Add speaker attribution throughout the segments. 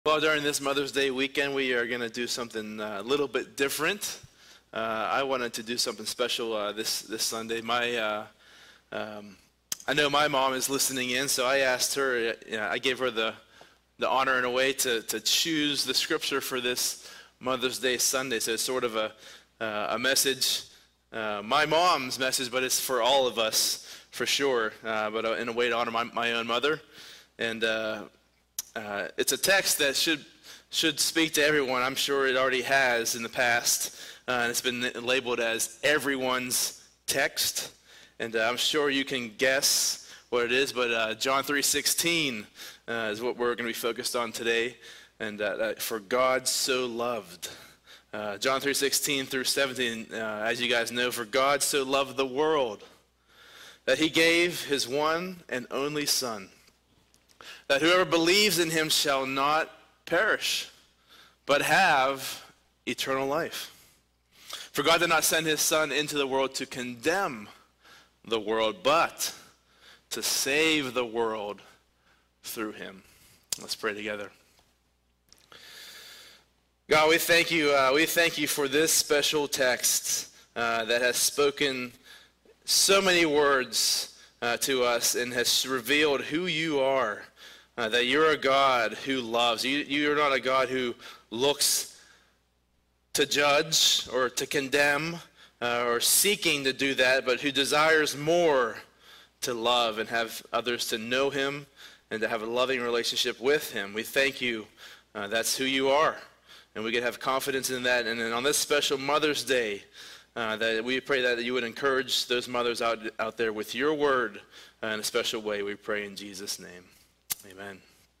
Speaker 1: Well, during this Mother's Day weekend, we are going to do something a little bit different. I wanted to do something special this Sunday. I know my mom is listening in, so I asked her. I gave her the honor in a way to choose the scripture for this Mother's Day Sunday. So it's sort of a message, my mom's message, but it's for all of us for sure. But in a way to honor my own mother, and. It's a text that should speak to everyone. I'm sure it already has in the past. And it's been labeled as everyone's text. And I'm sure you can guess what it is. But John 3:16 is what we're going to be focused on today. And for God so loved. John 3:16 through 17, as you guys know, for God so loved the world that he gave his one and only Son, that whoever believes in him shall not perish, but have eternal life. For God did not send his Son into the world to condemn the world, but to save the world through him. Let's pray together. God, we thank you. We thank you for this special text that has spoken so many words to us and has revealed who you are. That you're a God who loves. You're not a God who looks to judge or to condemn or seeking to do that, but who desires more to love and have others to know him and to have a loving relationship with him. We thank you. That's who you are. And we can have confidence in that. And then on this special Mother's Day, that we pray that you would encourage those mothers out there with your word in a special way. We pray in Jesus' name. Amen.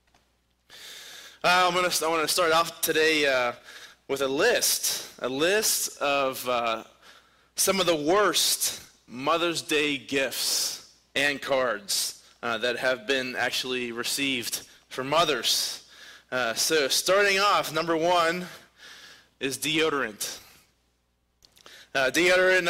Speaker 1: I want to start off today with a list of some of the worst Mother's Day gifts and cards that have been actually received for mothers. So starting off, number one is deodorant. Deodorant,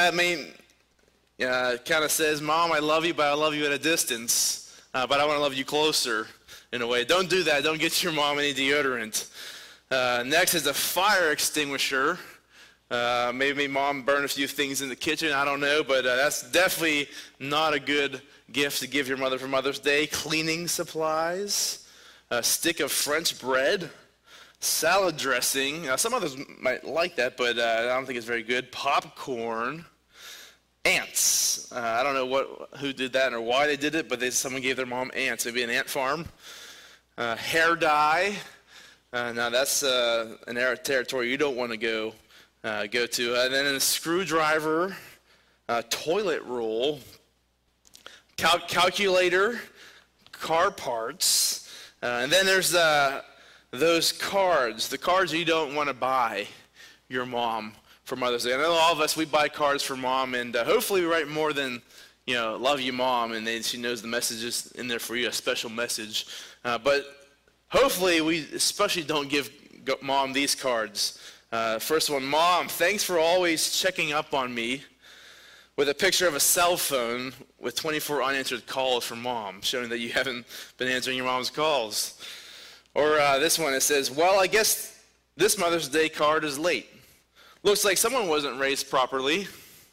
Speaker 1: kind of says, Mom, I love you, but I love you at a distance. But I want to love you closer in a way. Don't do that. Don't get your mom any deodorant. Next is a fire extinguisher. Maybe mom burned a few things in the kitchen. I don't know, but that's definitely not a good gift to give your mother for Mother's Day. Cleaning supplies, a stick of French bread, salad dressing. Some others might like that, but I don't think it's very good. Popcorn. Ants. I don't know who did that or why they did it, but someone gave their mom ants. Maybe an ant farm. Hair dye. Now that's an territory you don't want to go to. And then a screwdriver, toilet roll, calculator, car parts, and then there's those cards. The cards you don't want to buy your mom for Mother's Day. I know all of us, we buy cards for mom, and hopefully we write more than, love you, Mom, and then she knows the messages in there for you, a special message. But hopefully we especially don't give Mom these cards. First one, Mom, thanks for always checking up on me, with a picture of a cell phone with 24 unanswered calls from Mom, showing that you haven't been answering your mom's calls. Or this one, it says, well, I guess this Mother's Day card is late. Looks like someone wasn't raised properly.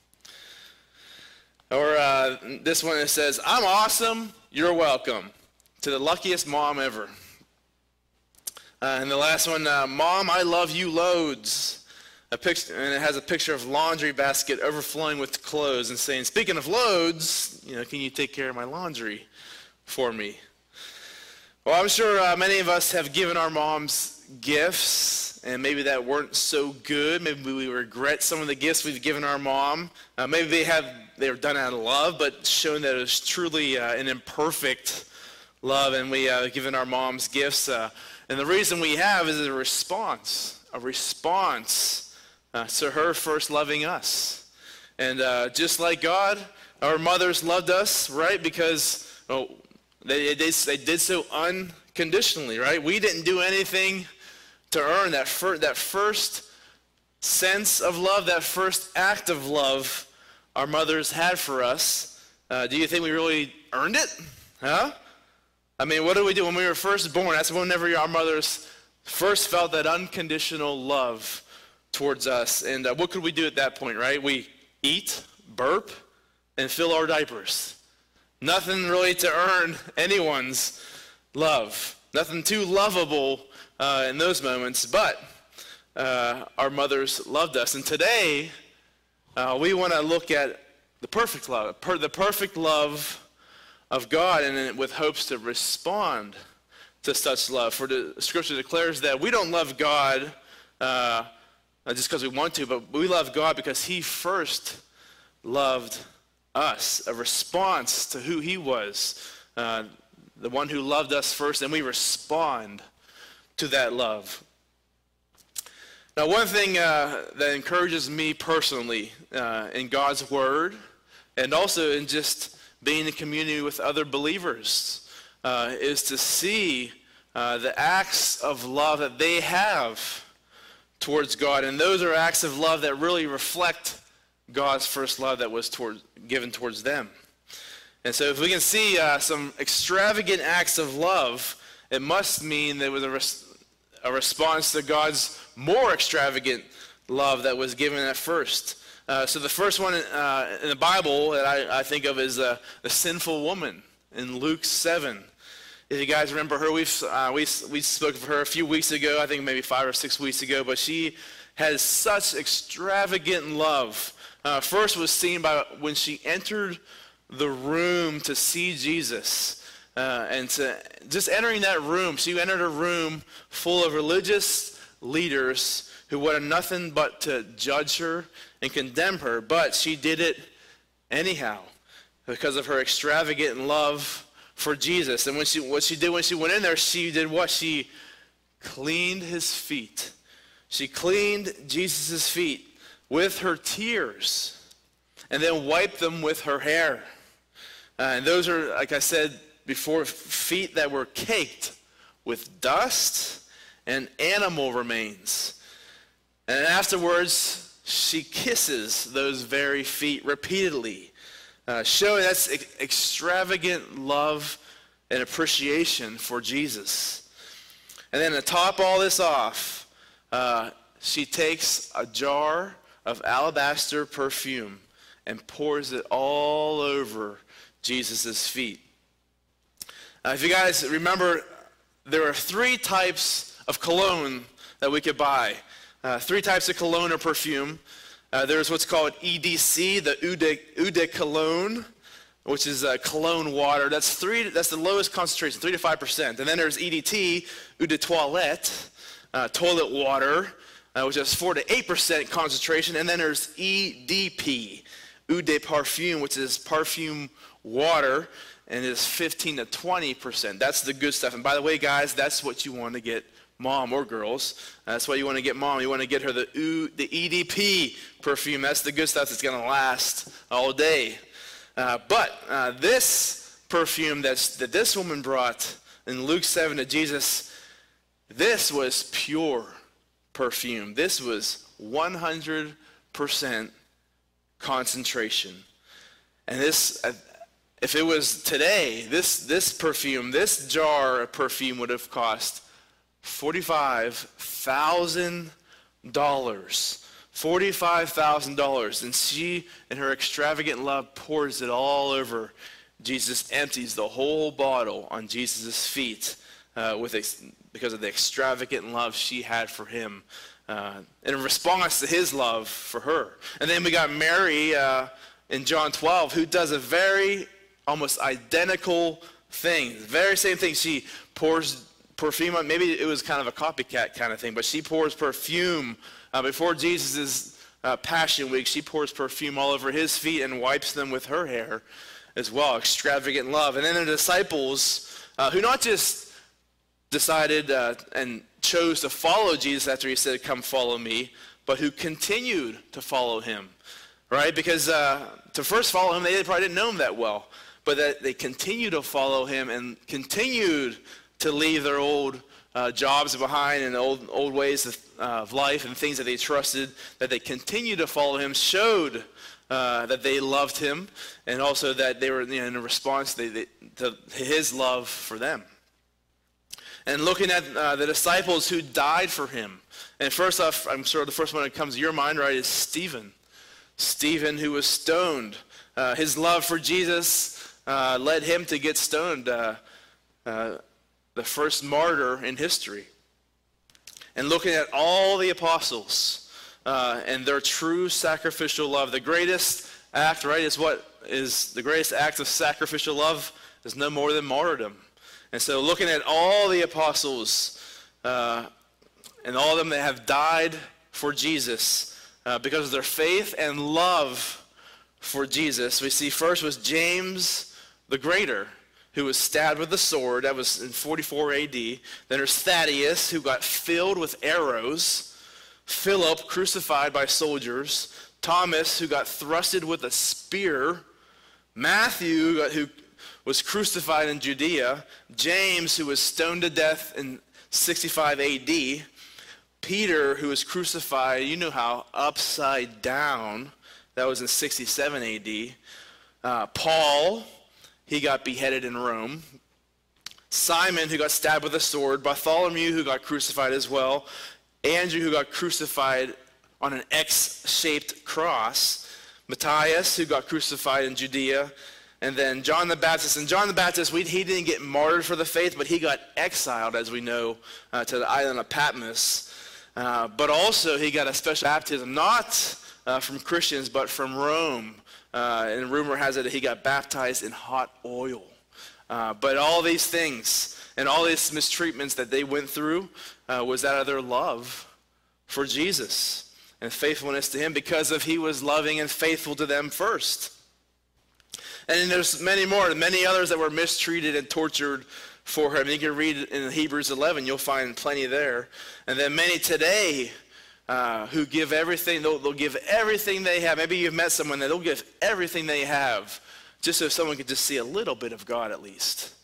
Speaker 1: Or this one, it says, I'm awesome, you're welcome. To the luckiest mom ever. And the last one, Mom, I love you loads. And it has a picture of laundry basket overflowing with clothes and saying, speaking of loads, can you take care of my laundry for me? Well, I'm sure many of us have given our moms gifts, and maybe that weren't so good. Maybe we regret some of the gifts we've given our mom. Maybe they were done out of love, but shown that it was truly an imperfect love, and we have given our moms gifts. And the reason we have is a response to her first loving us. And just like God, our mothers loved us, right? Because they did so unconditionally, right? We didn't do anything to earn that first sense of love, that first act of love our mothers had for us. Do you think we really earned it? Huh? I mean, what did we do when we were first born? That's whenever our mothers first felt that unconditional love towards us. And what could we do at that point, right? We eat, burp, and fill our diapers. Nothing really to earn anyone's love. Nothing too lovable in those moments, but our mothers loved us. And today, we want to look at the perfect love, the perfect love of God, and with hopes to respond to such love. For the scripture declares that we don't love God just because we want to, but we love God because he first loved us, a response to who he was, the one who loved us first, and we respond to that love. Now, one thing that encourages me personally in God's word, and also in just being in community with other believers, is to see the acts of love that they have towards God. And those are acts of love that really reflect God's first love that was given towards them. And so if we can see some extravagant acts of love, it must mean there was a response to God's more extravagant love that was given at first. So the first one in the Bible that I think of is the sinful woman in Luke 7. If you guys remember her, we spoke of her a few weeks ago, I think maybe 5 or 6 weeks ago, but she has such extravagant love. First was seen by when she entered the room to see Jesus. And to just entering that room, she entered a room full of religious leaders who wanted nothing but to judge her and condemn her, but she did it anyhow because of her extravagant love for Jesus. And what she did when she went in there, she did what? She cleaned his feet. She cleaned Jesus' feet with her tears and then wiped them with her hair. And those are, like I said before, feet that were caked with dust and animal remains. And afterwards, she kisses those very feet repeatedly, showing that's extravagant love and appreciation for Jesus. And then to top all this off, she takes a jar of alabaster perfume and pours it all over Jesus' feet. If you guys remember, there are 3 types of cologne that we could buy. 3 types of cologne or perfume. There's what's called EDC, the Eau de Cologne, which is cologne water. That's the lowest concentration, 3 to 5%. And then there's EDT, Eau de Toilette, toilet water, which has 4 to 8% concentration. And then there's EDP, Eau de Parfum, which is perfume water, and is 15 to 20%. That's the good stuff. And by the way, guys, that's what you want to get mom or girls. That's why you want to get mom. You want to get her the EDP perfume. That's the good stuff that's going to last all day. But this perfume that this woman brought in Luke 7 to Jesus, this was pure perfume. This was 100% concentration. And this, if it was today, this perfume, this jar of perfume would have cost $45,000. $45,000. And she, in her extravagant love, pours it all over. Jesus empties the whole bottle on Jesus' feet because of the extravagant love she had for him in response to his love for her. And then we got Mary in John 12, who does a very almost identical thing. The very same thing. She pours perfume on, maybe it was kind of a copycat kind of thing, but she pours perfume before Jesus' Passion Week. She pours perfume all over his feet and wipes them with her hair as well. Extravagant love. And then the disciples, who not just decided and chose to follow Jesus after he said, "Come follow me," but who continued to follow him, right? Because to first follow him, they probably didn't know him that well, but that they continued to follow him and continued to leave their old jobs behind and old ways of life and things that they trusted, that they continued to follow him, showed that they loved him, and also that they were in a response to his love for them. and looking at the disciples who died for him. And first off, I'm sure the first one that comes to your mind, right, is Stephen. Stephen, who was stoned. His love for Jesus led him to get stoned, the first martyr in history. And looking at all the apostles and their true sacrificial love, the greatest act, right, is the greatest act of sacrificial love is no more than martyrdom. And so looking at all the apostles and all of them that have died for Jesus because of their faith and love for Jesus, we see first was James the Greater, who was stabbed with a sword. That was in 44 AD. Then there's Thaddeus, who got filled with arrows. Philip, crucified by soldiers. Thomas, who got thrusted with a spear. Matthew, who was crucified in Judea. James, who was stoned to death in 65 AD. Peter, who was crucified, you know how, upside down. That was in 67 AD. Paul, he got beheaded in Rome. Simon, who got stabbed with a sword. Bartholomew, who got crucified as well. Andrew, who got crucified on an X-shaped cross. Matthias, who got crucified in Judea. And then John the Baptist. And John the Baptist, he didn't get martyred for the faith, but he got exiled, as we know, to the island of Patmos. But also he got a special baptism, not from Christians, but from Rome. And rumor has it that he got baptized in hot oil. But all these things and all these mistreatments that they went through was out of their love for Jesus and faithfulness to him, because of he was loving and faithful to them first. And then there's many more, many others that were mistreated and tortured for him. You can read in Hebrews 11, you'll find plenty there. And then many today who give everything, they'll give everything they have. Maybe you've met someone that they'll give everything they have just so someone could just see a little bit of God at least.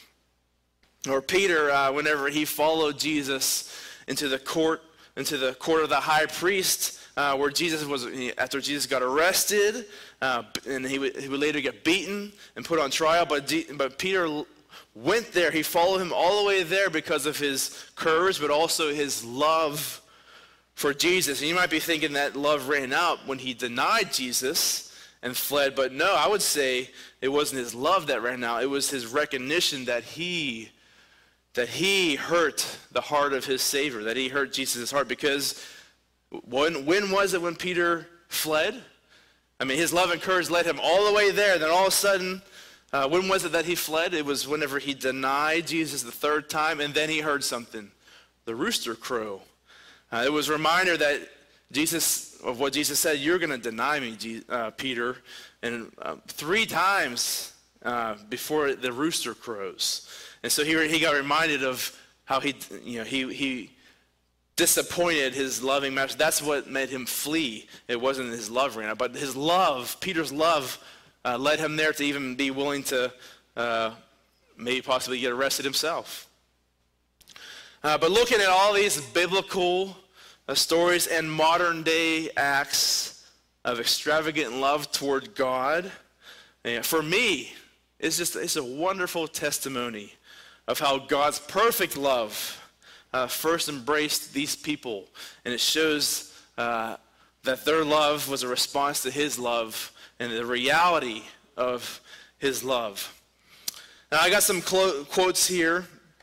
Speaker 1: Or Peter, whenever he followed Jesus into the court of the high priest, where Jesus was, after Jesus got arrested, and he would later get beaten and put on trial, but Peter went there. He followed him all the way there because of his courage, but also his love for Jesus. And you might be thinking that love ran out when he denied Jesus and fled, but no, I would say it wasn't his love that ran out. It was his recognition that he hurt the heart of his Savior, that he hurt Jesus' heart. Because when was it when Peter fled? I mean, his love and courage led him all the way there. Then all of a sudden, when was it that he fled? It was whenever he denied Jesus the third time, and then he heard something, the rooster crow. It was a reminder that of what Jesus said, you're going to deny me, Peter, and 3 times before the rooster crows. And so he got reminded of how he disappointed his loving master. That's what made him flee. It wasn't his love ran out, but his love, Peter's love, led him there to even be willing to maybe possibly get arrested himself. But looking at all these biblical stories and modern day acts of extravagant love toward God, for me, it's a wonderful testimony of how God's perfect love first embraced these people. And it shows that their love was a response to his love and the reality of his love. Now, I got some quotes here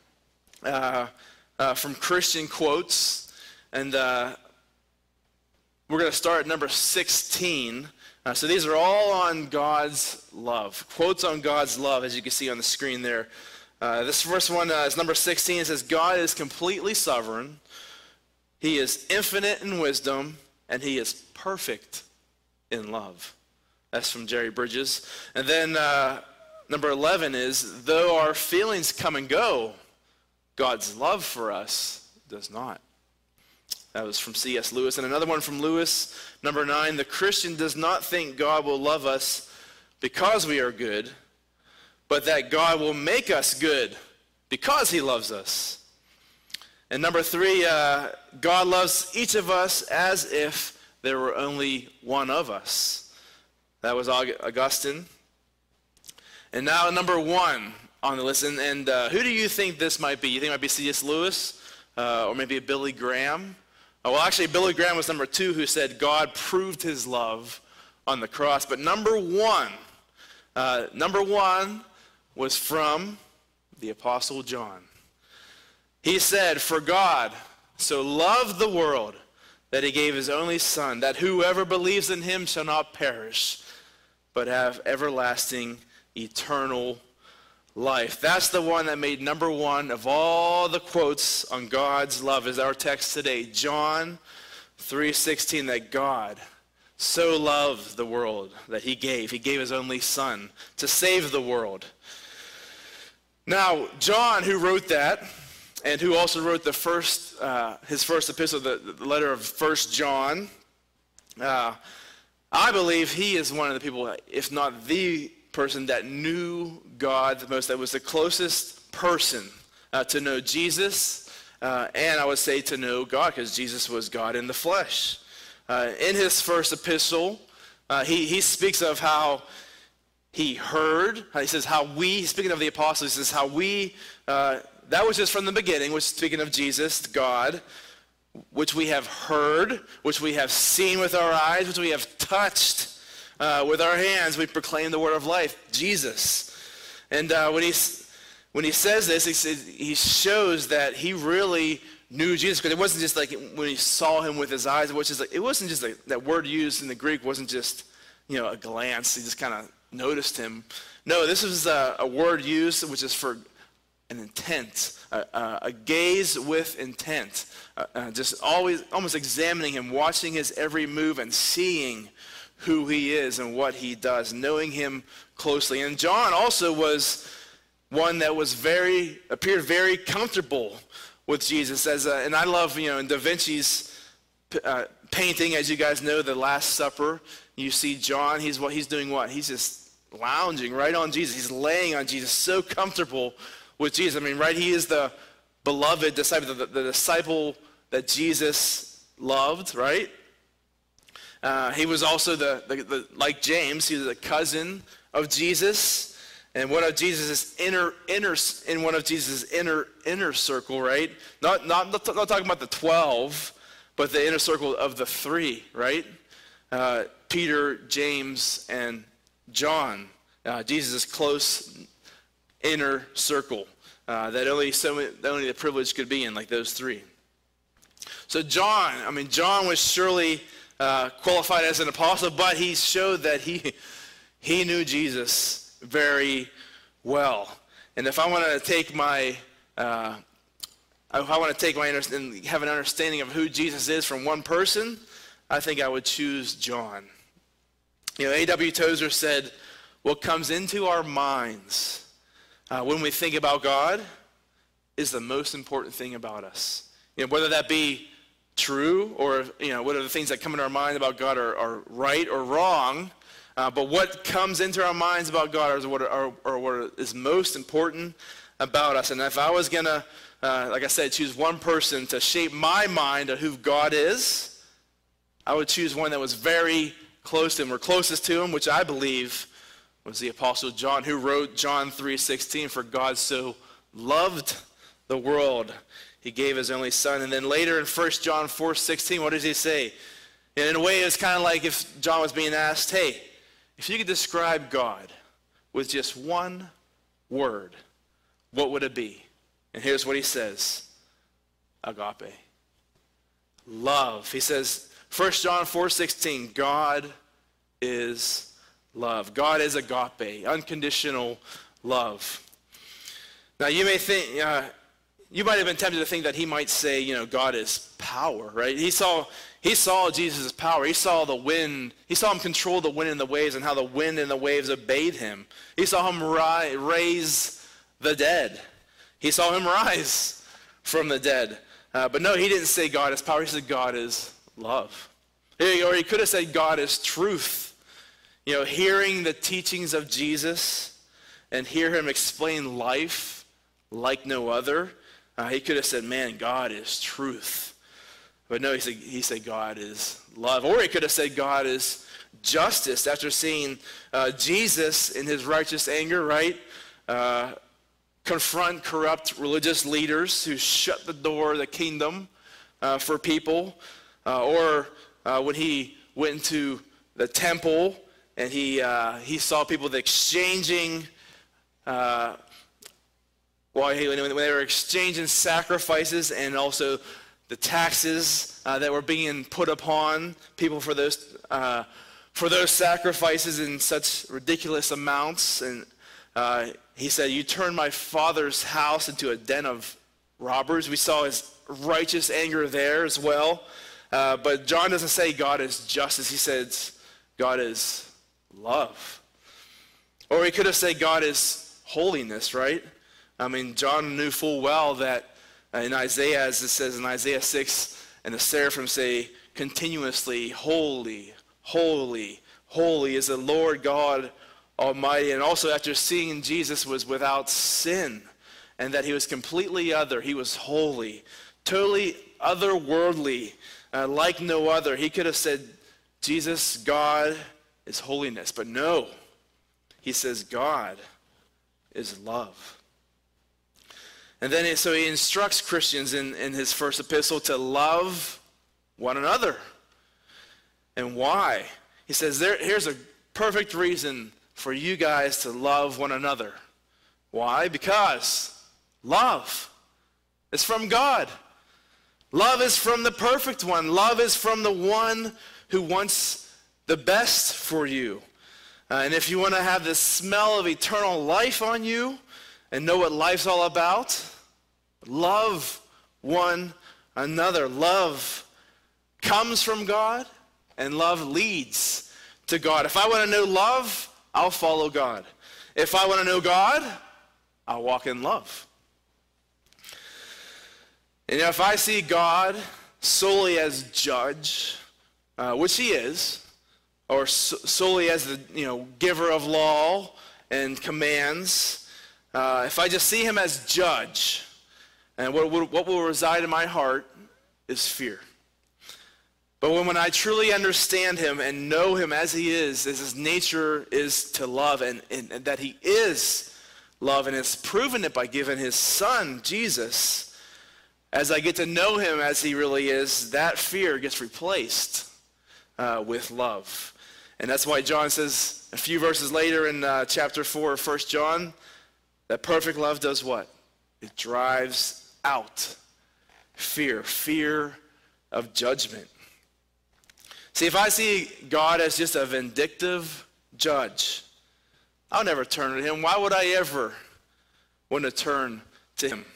Speaker 1: from Christian quotes. And we're going to start at number 16. So these are all on God's love. Quotes on God's love, as you can see on the screen there. This first one is number 16. It says, God is completely sovereign. He is infinite in wisdom, and he is perfect in love. That's from Jerry Bridges. And then number 11 is, though our feelings come and go, God's love for us does not. That was from C.S. Lewis. And another one from Lewis, number 9, the Christian does not think God will love us because we are good, but that God will make us good because he loves us. And number 3, God loves each of us as if there were only one of us. That was Augustine. And now number 1 on the list. And who do you think this might be? You think it might be C.S. Lewis or maybe a Billy Graham? Well, actually, Billy Graham was number 2 who said God proved his love on the cross. But number one was from the Apostle John. He said, "For God so loved the world that he gave his only Son, that whoever believes in him shall not perish, but have everlasting, eternal life." That's the one that made number 1 of all the quotes on God's love is our text today. John 3:16, that God so loved the world that he gave his only Son to save the world. Now, John, who wrote that, and who also wrote his first epistle, the letter of 1 John, I believe he is one of the people, if not the person that knew God the most, that was the closest person to know Jesus, and I would say to know God, because Jesus was God in the flesh. In his first epistle, he speaks of how he heard. He says how we, speaking of the apostles, he says how we, that was just from the beginning, which speaking of Jesus, God, which we have heard, which we have seen with our eyes, which we have touched with our hands. We proclaim the word of life, Jesus. And when he says this, he shows that he really knew Jesus, because it wasn't just like when he saw him with his eyes, which is like, it wasn't just like that word used in the Greek wasn't just, a glance. He just kind of noticed him. No, this was a word used which is for an intent, a gaze with intent, just always almost examining him, watching his every move and seeing who he is and what he does, knowing him closely. And John also was one that appeared very comfortable with Jesus, and I love, in Da Vinci's painting, as you guys know, The Last Supper. You see John. He's doing what? He's just lounging right on Jesus. He's laying on Jesus, so comfortable with Jesus. I mean, right? He is the beloved disciple, the disciple that Jesus loved, right? He was also like James. He was a cousin of Jesus. And one of Jesus' inner circle, right? Not talking about the 12, but the inner circle of the 3, right? Peter, James, and John. Jesus' close inner circle that only the privilege could be in, like those 3. So John was surely qualified as an apostle, but he showed that he knew Jesus very well. And if I want to take my understanding, have an understanding of who Jesus is from one person, I think I would choose John. A.W. Tozer said, "What comes into our minds when we think about God is the most important thing about us." Whether that be true or whether the things that come into our mind about God are right or wrong. But what comes into our minds about God are what is most important about us. And if I was going to, like I said, choose one person to shape my mind of who God is, I would choose one that was very close to him or closest to him, which I believe was the Apostle John, who wrote John 3:16, "For God so loved the world, he gave his only Son." And then later in 1 John 4:16, what does he say? And in a way, it's kind of like if John was being asked, hey, if you could describe God with just one word, what would it be? And here's what he says: agape. Love. He says, 1 John 4:16, God is love. God is agape, unconditional love. Now you may think, you might have been tempted to think that he might say, God is power, right? He saw Jesus' power. He saw the wind. He saw him control the wind and the waves and how the wind and the waves obeyed him. He saw him raise the dead. He saw him rise from the dead. But no, he didn't say God is power. He said God is love. Or he could have said God is truth. Hearing the teachings of Jesus and hear him explain life like no other, he could have said, man, God is truth. But no, he said God is love. Or he could have said God is justice after seeing Jesus in his righteous anger, right? confront corrupt religious leaders who shut the door of the kingdom for people, or when he went into the temple and he saw people exchanging, when they were exchanging sacrifices and also the taxes that were being put upon people for those sacrifices in such ridiculous amounts. And he said, "You turned my father's house into a den of robbers." We saw his righteous anger there as well. But John doesn't say God is justice. He says God is love. Or he could have said God is holiness, right? I mean, John knew full well that in Isaiah, as it says in Isaiah 6, and the seraphim say continuously, "Holy, holy, holy is the Lord God Almighty." And also after seeing Jesus was without sin and that he was completely other, he was holy, totally otherworldly, like no other. He could have said, Jesus, God is holiness. But no, he says God is love. And then so he instructs Christians in his first epistle to love one another. And why? He says, here's a perfect reason for you guys to love one another. Why? Because love is from God. Love is from the perfect one. Love is from the one who wants the best for you. And if you want to have the smell of eternal life on you and know what life's all about, love one another. Love comes from God, and love leads to God. If I want to know love, I'll follow God. If I want to know God, I'll walk in love. And if I see God solely as judge, which he is, or solely as the giver of law and commands, if I just see him as judge, and what will reside in my heart is fear. But when I truly understand him and know him as he is, as his nature is to love, and that he is love, and has proven it by giving his son, Jesus, as I get to know him as he really is, that fear gets replaced with love. And that's why John says a few verses later in chapter 4 of 1 John, that perfect love does what? It drives out fear of judgment. See, if I see God as just a vindictive judge, I'll never turn to him. Why would I ever want to turn to him?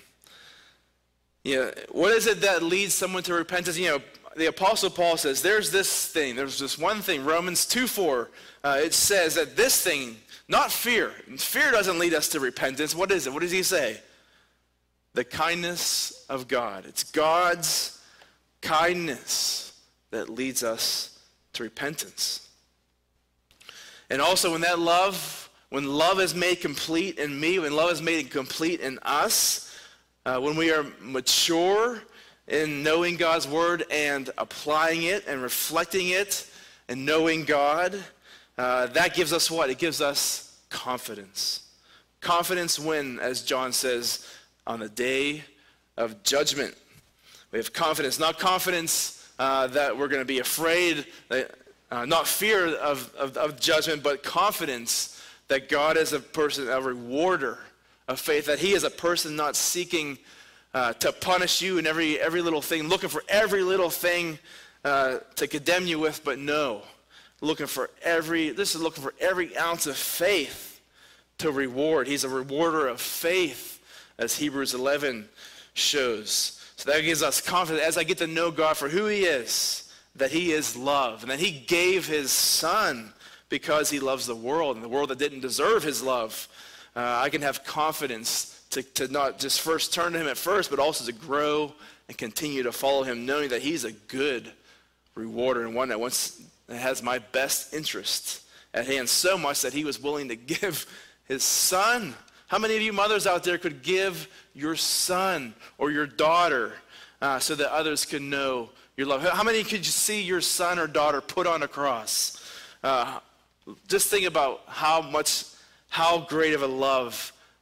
Speaker 1: What is it that leads someone to repentance? The Apostle Paul says, there's this one thing, Romans 2:4, it says that this thing, not fear. Fear doesn't lead us to repentance. What is it? What does he say? The kindness of God. It's God's kindness that leads us to repentance. And also when love is made complete in me, when love is made complete in us, when we are mature in knowing God's word and applying it and reflecting it and knowing God, that gives us what? It gives us confidence. Confidence when, as John says, on the day of judgment. We have confidence, not confidence that we're going to be afraid, not fear of judgment, but confidence that God is a person, a rewarder of faith, that he is a person not seeking to punish you in every little thing, looking for every little thing to condemn you with, but no, looking for every ounce of faith to reward. He's a rewarder of faith, as Hebrews 11 shows. So that gives us confidence as I get to know God for who he is, that he is love, and that he gave his son because he loves the world, and the world that didn't deserve his love. I can have confidence to not just first turn to him at first, but also to grow and continue to follow him, knowing that he's a good rewarder and one that has my best interest at hand, so much that he was willing to give his son. How many of you mothers out there could give your son or your daughter so that others can know your love? How many could you see your son or daughter put on a cross? Just think about how great of a love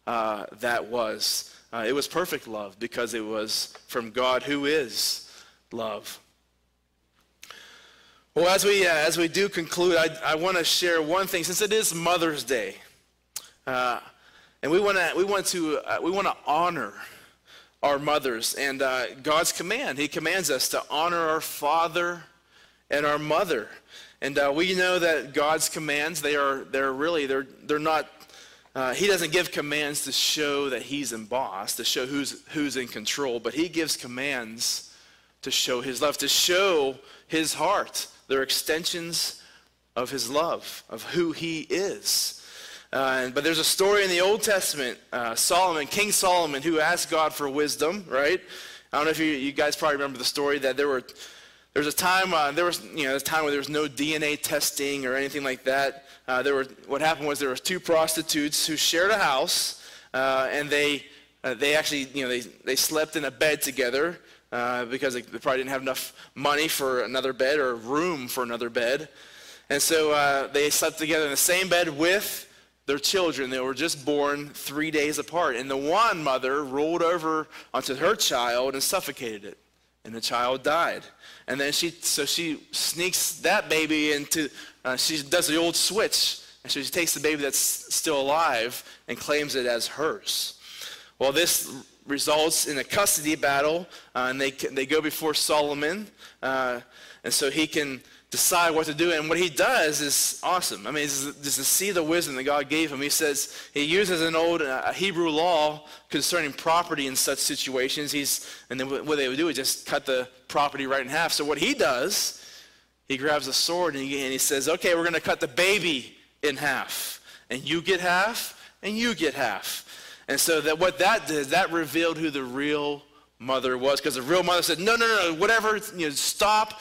Speaker 1: that was. It was perfect love because it was from God, who is love. Well, as we do conclude, I want to share one thing, since it is Mother's Day, and we want to honor our mothers, and God's command. He commands us to honor our father and our mother, and we know that God's commands, they're not. He doesn't give commands to show that he's in boss, to show who's in control, but he gives commands to show his love, to show his heart. They're extensions of his love, of who he is. But there's a story in the Old Testament, King Solomon, who asked God for wisdom, right? I don't know if you guys probably remember the story that there was a time where there was no DNA testing or anything like that. What happened was there were two prostitutes who shared a house, and they actually they slept in a bed together. Because they probably didn't have enough money for another bed or room for another bed. And so they slept together in the same bed with their children. They were just born 3 days apart. And the one mother rolled over onto her child and suffocated it. And the child died. And then she sneaks that baby into, she does the old switch. And so she takes the baby that's still alive and claims it as hers. Well, this results in a custody battle, and they go before Solomon, and so he can decide what to do. And what he does is awesome. I mean, just to see the wisdom that God gave him. He uses an old Hebrew law concerning property in such situations. And then what they would do is just cut the property right in half. So what he does, he grabs a sword and he says, okay, we're going to cut the baby in half, and you get half, and you get half. And so what that did, that revealed who the real mother was, because the real mother said, no, whatever, stop,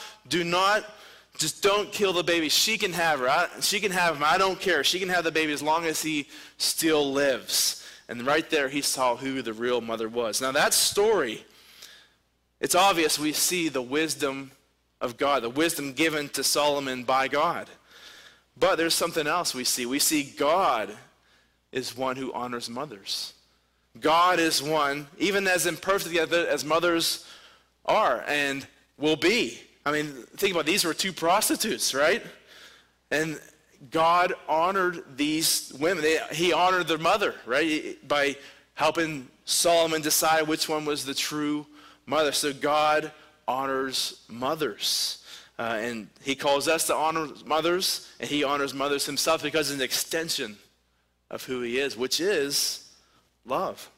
Speaker 1: just don't kill the baby. She can have her. She can have him. I don't care. She can have the baby as long as he still lives. And right there, he saw who the real mother was. Now that story, it's obvious we see the wisdom of God, the wisdom given to Solomon by God. But there's something else we see. We see God is one who honors mothers. God is one, even as imperfect as mothers are and will be. I mean, think about it. These were two prostitutes, right? And God honored these women. He honored their mother, right? By helping Solomon decide which one was the true mother. So God honors mothers. And he calls us to honor mothers, and he honors mothers himself because it's an extension of who he is, which is love.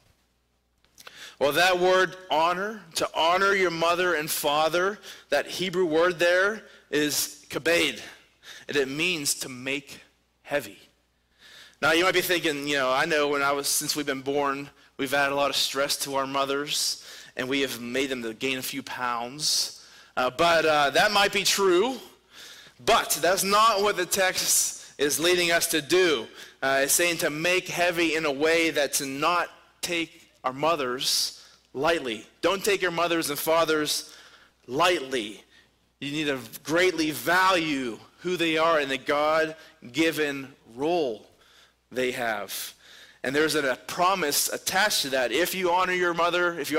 Speaker 1: Well, that word honor, to honor your mother and father, that Hebrew word there is kabed, and it means to make heavy. Now, you might be thinking, I know since we've been born, we've added a lot of stress to our mothers, and we have made them to gain a few pounds. But that might be true, but that's not what the text is leading us to do. It's saying to make heavy in a way that to not take our mothers lightly. Don't take your mothers and fathers lightly. You need to greatly value who they are and the God-given role they have. And there's a promise attached to that. If you honor your mother, if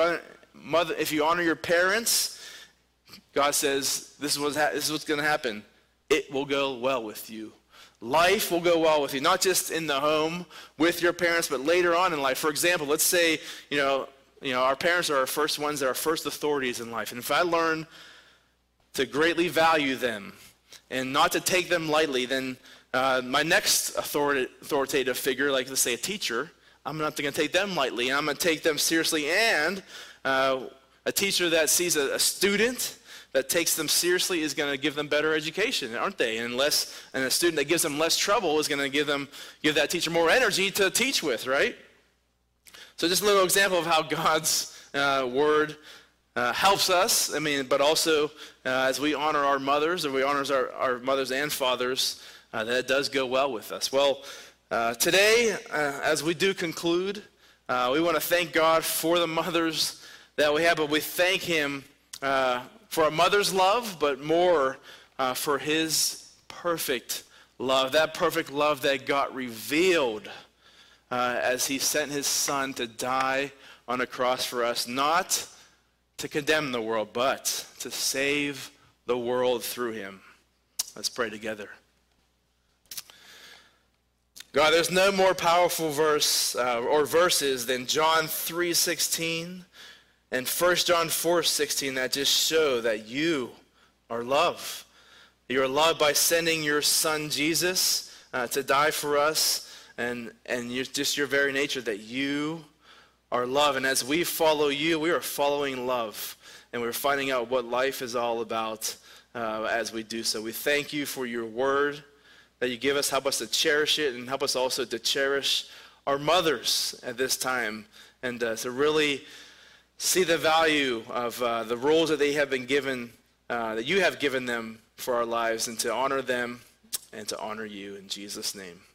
Speaker 1: you honor your parents, God says, this is what's going to happen. It will go well with you. Life will go well with you, not just in the home with your parents, but later on in life. For example, let's say, our parents are our first ones, they're our first authorities in life. And if I learn to greatly value them and not to take them lightly, then my next authoritative figure, like let's say a teacher, I'm not going to take them lightly, and I'm going to take them seriously. And a teacher that sees a student that takes them seriously is going to give them better education, aren't they? And a student that gives them less trouble is going to give that teacher more energy to teach with, right? So just a little example of how God's word helps us. But also as we honor our mothers, or we honor our mothers and fathers, that it does go well with us. Well, today, as we do conclude, we want to thank God for the mothers that we have, but we thank him for a mother's love, but more for his perfect love, that perfect love that got revealed as he sent his son to die on a cross for us, not to condemn the world, but to save the world through him. Let's pray together. God, there's no more powerful verse or verses than John 3:16 and 1 John 4:16 that just show that you are love. You are love by sending your son Jesus to die for us, and just your very nature that you are love. And as we follow you, we are following love. And we're finding out what life is all about as we do so. We thank you for your word that you give us. Help us to cherish it, and help us also to cherish our mothers at this time, and to really see the value of the roles that they have been given, that you have given them for our lives, and to honor them and to honor you in Jesus' name.